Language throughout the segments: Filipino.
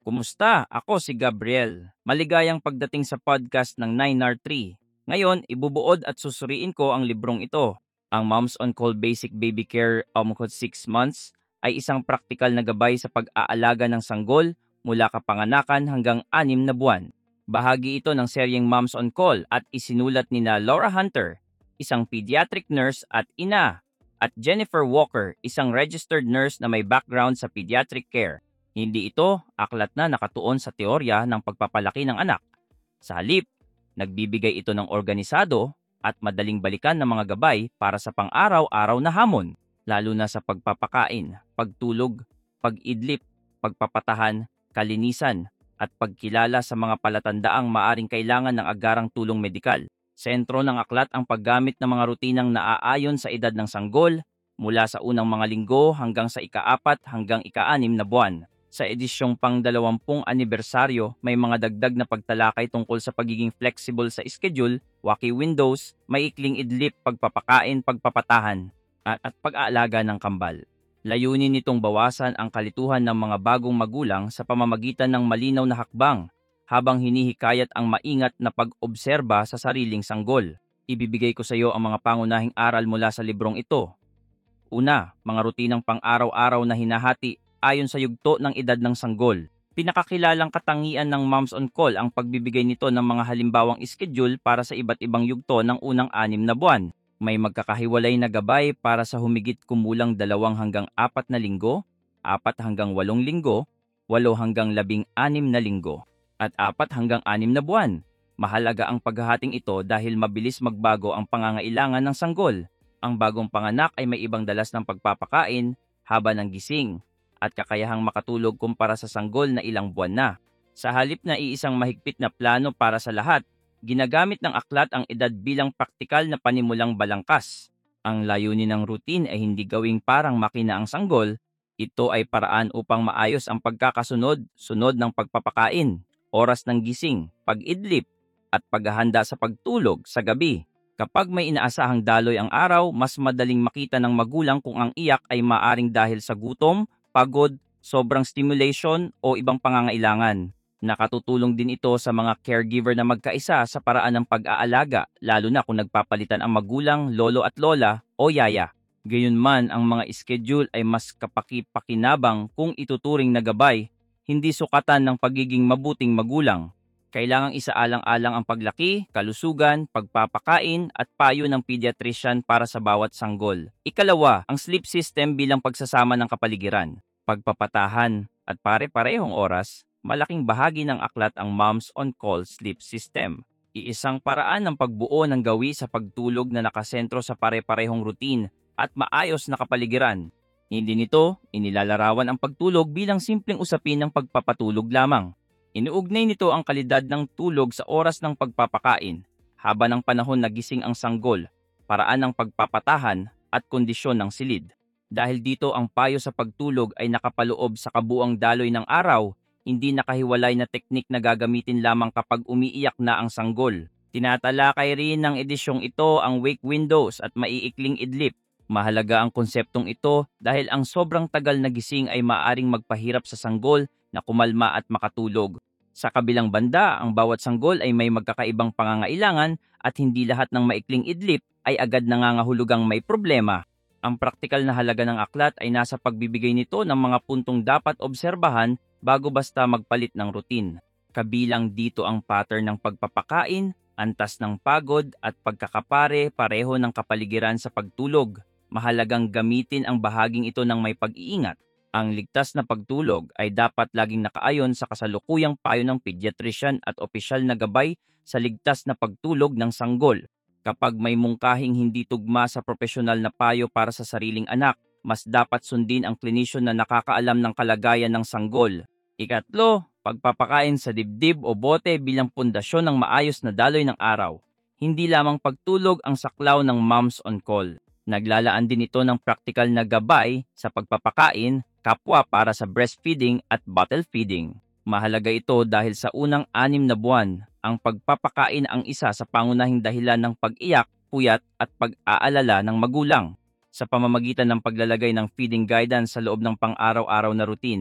Kumusta? Ako si Gabriel. Maligayang pagdating sa podcast ng 9R3. Ngayon, ibubuod at susuriin ko ang librong ito. Ang Moms on Call Basic Baby Care Umkot 6 Months ay isang praktikal na gabay sa pag-aalaga ng sanggol mula kapanganakan hanggang 6 na buwan. Bahagi ito ng seryeng Moms on Call at isinulat ni na Laura Hunter, isang pediatric nurse at ina, at Jennifer Walker, isang registered nurse na may background sa pediatric care. Hindi ito aklat na nakatuon sa teorya ng pagpapalaki ng anak. Sa halip, nagbibigay ito ng organisado at madaling balikan ng mga gabay para sa pang-araw-araw na hamon, lalo na sa pagpapakain, pagtulog, pag-idlip, pagpapatahan, kalinisan, at pagkilala sa mga palatandaang maaring kailangan ng agarang tulong medikal. Sentro ng aklat ang paggamit ng mga rutinang naaayon sa edad ng sanggol mula sa unang mga linggo hanggang sa ika-4 hanggang ika-6 na buwan. Sa edisyong pang-20 anibersaryo, may mga dagdag na pagtalakay tungkol sa pagiging flexible sa schedule, wacky windows, maikling idlip, pagpapakain, pagpapatahan, at pag-aalaga ng kambal. Layunin nitong bawasan ang kalituhan ng mga bagong magulang sa pamamagitan ng malinaw na hakbang, habang hinihikayat ang maingat na pag-obserba sa sariling sanggol. Ibibigay ko sa iyo ang mga pangunahing aral mula sa librong ito. Una, mga rutinang pang-araw-araw na hinahati ayon sa yugto ng edad ng sanggol. Pinakakilalang katangian ng Moms on Call ang pagbibigay nito ng mga halimbawang schedule para sa iba't ibang yugto ng unang 6 na buwan. May magkakahiwalay na gabay para sa humigit kumulang 2 hanggang 4 na linggo, 4 hanggang 8 linggo, 8 hanggang 16 na linggo, at 4 hanggang 6 na buwan. Mahalaga ang paghahating ito dahil mabilis magbago ang pangangailangan ng sanggol. Ang bagong panganak ay may ibang dalas ng pagpapakain, haba ng gising, at kakayahang makatulog kumpara sa sanggol na ilang buwan na. Sa halip na iisang mahigpit na plano para sa lahat, ginagamit ng aklat ang edad bilang praktikal na panimulang balangkas. Ang layunin ng routine ay hindi gawing parang makina ang sanggol, ito ay paraan upang maayos ang pagkakasunod-sunod ng pagpapakain, oras ng gising, pag-idlip, at paghahanda sa pagtulog sa gabi. Kapag may inaasahang daloy ang araw, mas madaling makita ng magulang kung ang iyak ay maaring dahil sa gutom, pagod, sobrang stimulation o ibang pangangailangan. Nakatutulong din ito sa mga caregiver na magkaisa sa paraan ng pag-aalaga, lalo na kung nagpapalitan ang magulang, lolo at lola o yaya. Gayunman, ang mga schedule ay mas kapaki-pakinabang kung ituturing na gabay, hindi sukatan ng pagiging mabuting magulang. Kailangang isaalang-alang ang paglaki, kalusugan, pagpapakain at payo ng pediatrician para sa bawat sanggol. Ikalawa, ang sleep system bilang pagsasama ng kapaligiran. Pagpapatahan at pare-parehong oras, malaking bahagi ng aklat ang Moms on Call Sleep System. Iisang paraan ng pagbuo ng gawi sa pagtulog na nakasentro sa pare-parehong routine at maayos na kapaligiran. Hindi nito inilalarawan ang pagtulog bilang simpleng usapin ng pagpapatulog lamang. Inuugnay nito ang kalidad ng tulog sa oras ng pagpapakain, haba ng panahon na gising ang sanggol, paraan ng pagpapatahan at kondisyon ng silid. Dahil dito ang payo sa pagtulog ay nakapaloob sa kabuang daloy ng araw, hindi nakahiwalay na teknik na gagamitin lamang kapag umiiyak na ang sanggol. Tinatalakay rin ng edisyong ito ang wake windows at maiikling idlip. Mahalaga ang konseptong ito dahil ang sobrang tagal na gising ay maaring magpahirap sa sanggol na kumalma at makatulog. Sa kabilang banda, ang bawat sanggol ay may magkakaibang pangangailangan at hindi lahat ng maikling idlip ay agad nangangahulugang may problema. Ang praktikal na halaga ng aklat ay nasa pagbibigay nito ng mga puntong dapat obserbahan bago basta magpalit ng routine. Kabilang dito ang pattern ng pagpapakain, antas ng pagod at pagkakapare-pareho ng kapaligiran sa pagtulog. Mahalagang gamitin ang bahaging ito ng may pag-iingat. Ang ligtas na pagtulog ay dapat laging nakaayon sa kasalukuyang payo ng pediatrician at opisyal na gabay sa ligtas na pagtulog ng sanggol. Kapag may mungkahing hindi tugma sa profesional na payo para sa sariling anak, mas dapat sundin ang clinician na nakakaalam ng kalagayan ng sanggol. Ikatlo, pagpapakain sa dibdib o bote bilang pundasyon ng maayos na daloy ng araw. Hindi lamang pagtulog ang saklaw ng Moms on Call. Naglalaan din ito ng praktikal na gabay sa pagpapakain, kapwa para sa breastfeeding at bottle feeding. Mahalaga ito dahil sa unang 6 na buwan, ang pagpapakain ang isa sa pangunahing dahilan ng pag-iyak, puyat at pag-aalala ng magulang. Sa pamamagitan ng paglalagay ng feeding guidance sa loob ng pang-araw-araw na routine,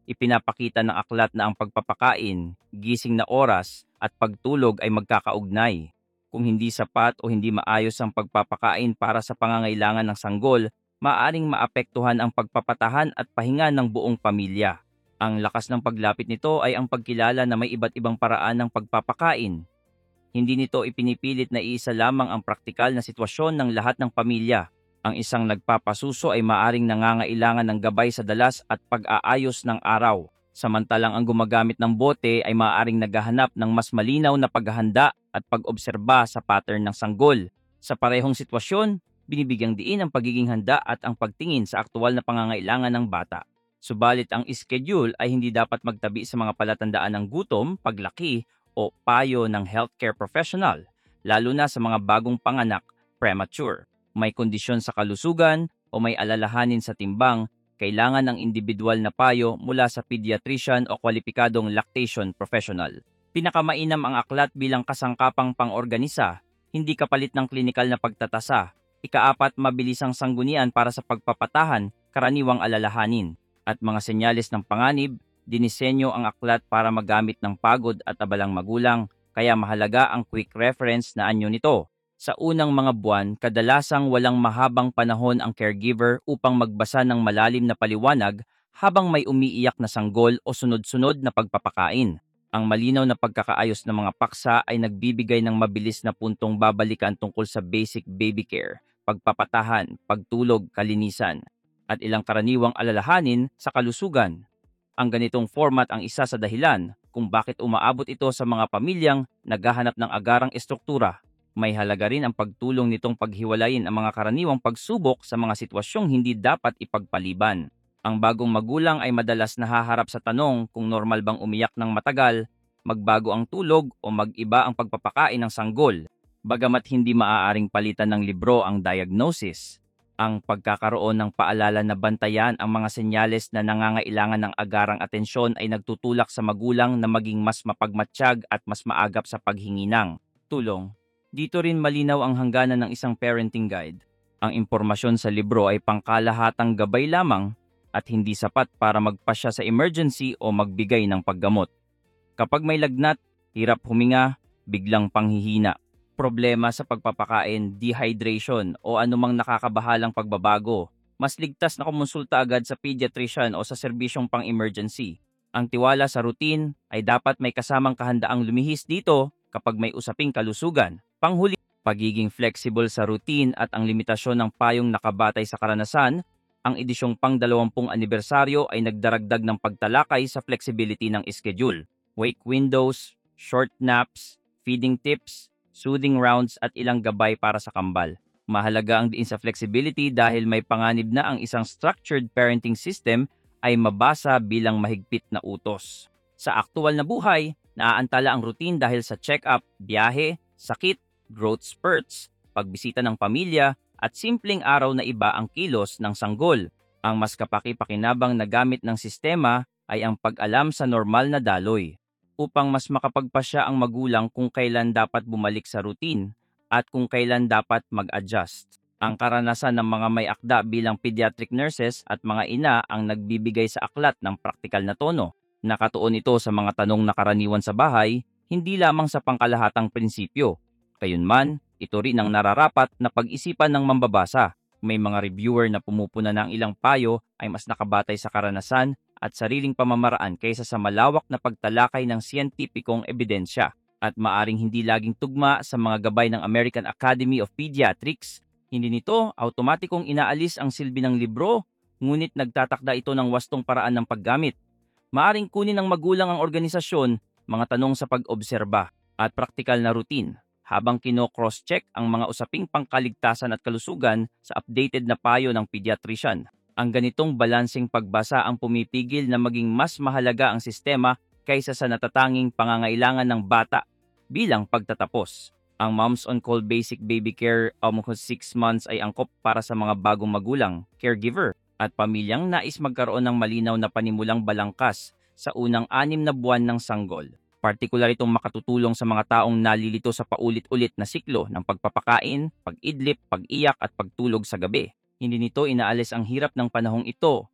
Ipinapakita ng aklat na ang pagpapakain, gising na oras, at pagtulog ay magkakaugnay. Kung hindi sapat o hindi maayos ang pagpapakain para sa pangangailangan ng sanggol, maaring maapektuhan ang pagpapatahan at pahinga ng buong pamilya. Ang lakas ng paglapit nito ay ang pagkilala na may iba't ibang paraan ng pagpapakain. Hindi nito ipinipilit na iisa lamang ang praktikal na sitwasyon ng lahat ng pamilya. Ang isang nagpapasuso ay maaring nangangailangan ng gabay sa dalas at pag-aayos ng araw, samantalang ang gumagamit ng bote ay maaring naghahanap ng mas malinaw na paghahanda at pag-obserba sa pattern ng sanggol. Sa parehong sitwasyon, binibigyang diin ang pagiging handa at ang pagtingin sa aktual na pangangailangan ng bata. Subalit ang schedule ay hindi dapat magtabi sa mga palatandaan ng gutom, paglaki, o payo ng healthcare professional, lalo na sa mga bagong panganak, premature. May kondisyon sa kalusugan o may alalahanin sa timbang, kailangan ng individual na payo mula sa pediatrician o kwalipikadong lactation professional. Pinakamainam ang aklat bilang kasangkapang pang-organisa, hindi kapalit ng klinikal na pagtatasa. Ikaapat, mabilisang sanggunian para sa pagpapatahan, karaniwang alalahanin, at mga senyales ng panganib. Dinisenyo ang aklat para magamit ng pagod at abalang magulang, kaya mahalaga ang quick reference na anyo nito. Sa unang mga buwan, kadalasang walang mahabang panahon ang caregiver upang magbasa ng malalim na paliwanag habang may umiiyak na sanggol o sunod-sunod na pagpapakain. Ang malinaw na pagkakaayos ng mga paksa ay nagbibigay ng mabilis na puntong babalikan tungkol sa basic baby care, pagpapatahan, pagtulog, kalinisan, at ilang karaniwang alalahanin sa kalusugan. Ang ganitong format ang isa sa dahilan kung bakit umaabot ito sa mga pamilyang naghahanap ng agarang estruktura. May halaga rin ang pagtulong nitong paghiwalayin ang mga karaniwang pagsubok sa mga sitwasyong hindi dapat ipagpaliban. Ang bagong magulang ay madalas nahaharap sa tanong kung normal bang umiyak ng matagal, magbago ang tulog o mag-iba ang pagpapakain ng sanggol. Bagamat hindi maaaring palitan ng libro ang diagnosis, ang pagkakaroon ng paalala na bantayan ang mga senyales na nangangailangan ng agarang atensyon ay nagtutulak sa magulang na maging mas mapagmatsyag at mas maagap sa paghingi ng tulong. Dito rin malinaw ang hangganan ng isang parenting guide. Ang impormasyon sa libro ay pangkalahatang gabay lamang at hindi sapat para magpasya sa emergency o magbigay ng paggamot. Kapag may lagnat, hirap huminga, biglang panghihina, problema sa pagpapakain, dehydration o anumang nakakabahalang pagbabago, mas ligtas na kumonsulta agad sa pediatrician o sa serbisyong pang-emergency. Ang tiwala sa routine ay dapat may kasamang kahandaang lumihis dito kapag may usaping kalusugan. Panghuli, pagiging flexible sa routine at ang limitasyon ng payong nakabatay sa karanasan. Ang edisyong pang-20 anibersaryo ay nagdaragdag ng pagtalakay sa flexibility ng schedule, wake windows, short naps, feeding tips, soothing rounds at ilang gabay para sa kambal. Mahalaga ang diin sa flexibility dahil may panganib na ang isang structured parenting system ay mabasa bilang mahigpit na utos. Sa aktual na buhay, naaantala ang routine dahil sa check-up, biyahe, sakit, growth spurts, pagbisita ng pamilya, at simpleng araw na iba ang kilos ng sanggol. Ang mas kapaki-pakinabang na gamit ng sistema ay ang pag-alam sa normal na daloy, upang mas makapagpasya ang magulang kung kailan dapat bumalik sa routine at kung kailan dapat mag-adjust. Ang karanasan ng mga may akda bilang pediatric nurses at mga ina ang nagbibigay sa aklat ng praktikal na tono. Nakatuon ito sa mga tanong na karaniwan sa bahay, hindi lamang sa pangkalahatang prinsipyo. Gayunman, ito rin ang nararapat na pag-isipan ng mambabasa. May mga reviewer na pumupuna ng ilang payo ay mas nakabatay sa karanasan at sariling pamamaraan kaysa sa malawak na pagtalakay ng siyentipikong ebidensya at maaring hindi laging tugma sa mga gabay ng American Academy of Pediatrics. Hindi nito automatikong inaalis ang silbi ng libro, ngunit nagtatakda ito ng wastong paraan ng paggamit. Maaring kunin ng magulang ang organisasyon, mga tanong sa pag-obserba at praktikal na routine habang kino-cross-check ang mga usaping pangkaligtasan at kalusugan sa updated na payo ng pediatrician. Ang ganitong balansing pagbasa ang pumipigil na maging mas mahalaga ang sistema kaysa sa natatanging pangangailangan ng bata bilang pagtatapos. Ang Moms on Call Basic Baby Care almost 6 months ay angkop para sa mga bagong magulang, caregiver, at pamilyang nais magkaroon ng malinaw na panimulang balangkas sa unang 6 na buwan ng sanggol. Partikular itong makatutulong sa mga taong nalilito sa paulit-ulit na siklo ng pagpapakain, pag-idlip, pag-iyak at pagtulog sa gabi. Hindi nito inaalis ang hirap ng panahong ito,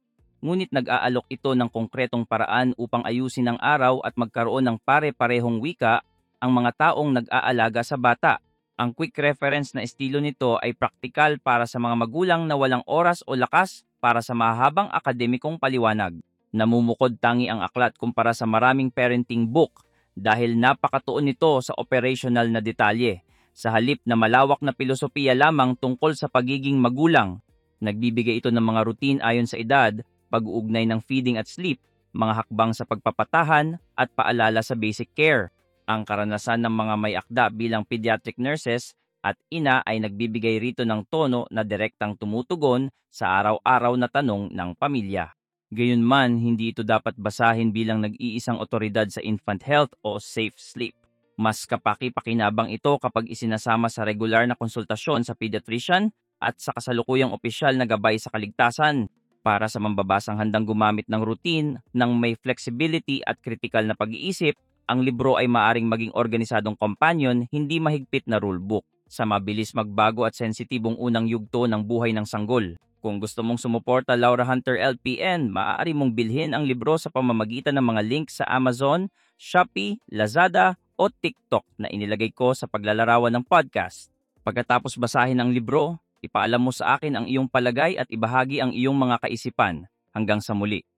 ngunit nag-aalok ito ng konkretong paraan upang ayusin ang araw at magkaroon ng pare-parehong wika ang mga taong nag-aalaga sa bata. Ang quick reference na estilo nito ay praktikal para sa mga magulang na walang oras o lakas para sa mahabang akademikong paliwanag. Namumukod tangi ang aklat kumpara sa maraming parenting book dahil napakatuon nito sa operational na detalye. Sa halip na malawak na pilosopiya lamang tungkol sa pagiging magulang, nagbibigay ito ng mga routine ayon sa edad, pag-uugnay ng feeding at sleep, mga hakbang sa pagpapatahan at paalala sa basic care. Ang karanasan ng mga may akda bilang pediatric nurses at ina ay nagbibigay rito ng tono na direktang tumutugon sa araw-araw na tanong ng pamilya. Gayunman, hindi ito dapat basahin bilang nag-iisang otoridad sa infant health o safe sleep. Mas kapaki-pakinabang ito kapag isinasama sa regular na konsultasyon sa pediatrician at sa kasalukuyang opisyal na gabay sa kaligtasan. Para sa mambabasang handang gumamit ng routine ng may flexibility at kritikal na pag-iisip, ang libro ay maaring maging organisadong companion, hindi mahigpit na rulebook, sa mabilis magbago at sensitibong unang yugto ng buhay ng sanggol. Kung gusto mong sumuporta Laura Hunter LPN, maaari mong bilhin ang libro sa pamamagitan ng mga link sa Amazon, Shopee, Lazada, o TikTok na inilagay ko sa paglalarawan ng podcast. Pagkatapos basahin ang libro, ipaalam mo sa akin ang iyong palagay at ibahagi ang iyong mga kaisipan. Hanggang sa muli.